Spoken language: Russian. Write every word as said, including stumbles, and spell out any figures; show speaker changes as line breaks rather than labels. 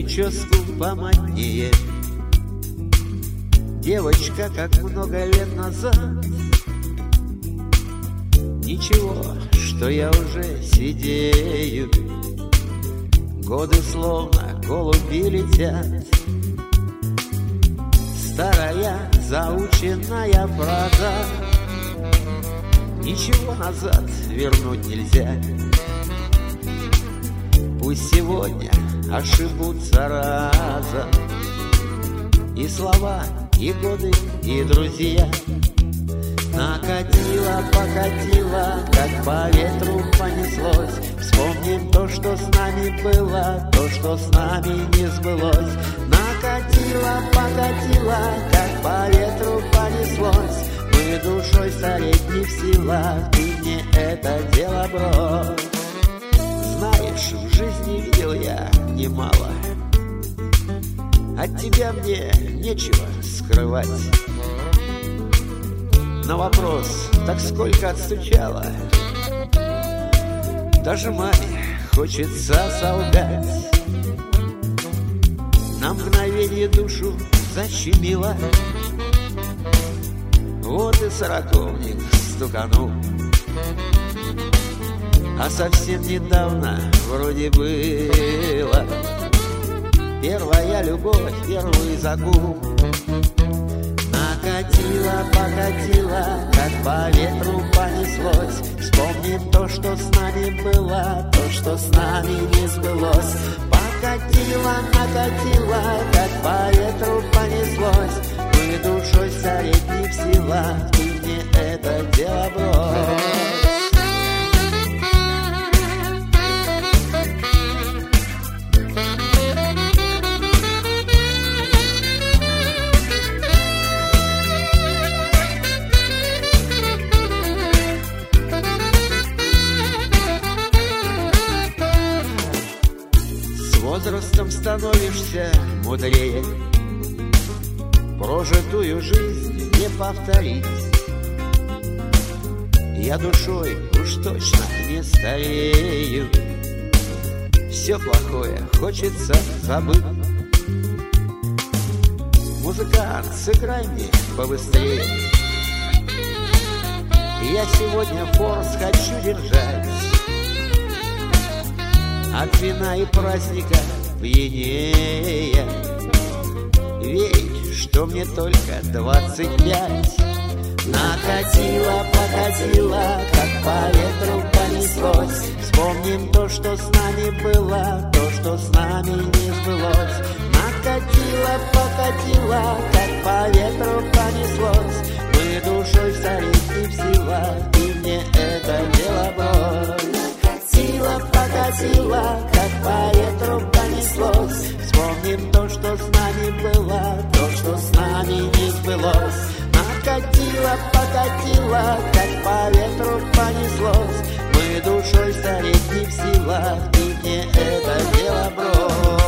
прическу помоднее. Девочка, как много лет назад. Ничего, что я уже сидею. Годы словно голуби летят. Старая заученная фраза. Ничего назад вернуть нельзя. Пусть сегодня ошибутся разом и слова, и годы, и друзья. Накатило, покатило, как по ветру понеслось. Вспомним то, что с нами было, то, что с нами не сбылось. Накатило, покатило, как по ветру понеслось. Мы душой стареть не в силах, ты мне это дело брось. Знаешь, в жизни видел я немало. От тебя мне нечего скрывать. На вопрос, так сколько отстучало, даже маме хочется солгать. На мгновение душу защемило. Вот и сороковник стуканул. А совсем недавно вроде было первая любовь, первый загул. Накатило, покатило, как по ветру понеслось. Вспомним то, что с нами было, то, что с нами не сбылось. Покатило, накатило, как по ветру понеслось. Мы душой стареть не в силах, ты мне это дело брось. С возрастом становишься мудрее. Прожитую жизнь не повторить. Я душой уж точно не старею. Все плохое хочется забыть. Музыкант, сыграй мне побыстрее. Я сегодня форс хочу держать. От вина и праздника пьянее. Верить, что мне только двадцать пять. Накатило, покатило, как по ветру понеслось. Вспомним то, что с нами было, то, что с нами не сбылось. Накатило, покатило, как по ветру понеслось. Мы душой стареть не в силах, ты мне это дело брось. Накатило, покатило, как по ветру понеслось. Вспомним то, что с нами было, то, что с нами не сбылось. Накатило, покатило, как по ветру понеслось. Мы душой стареть не в силах, ты мне это дело брось.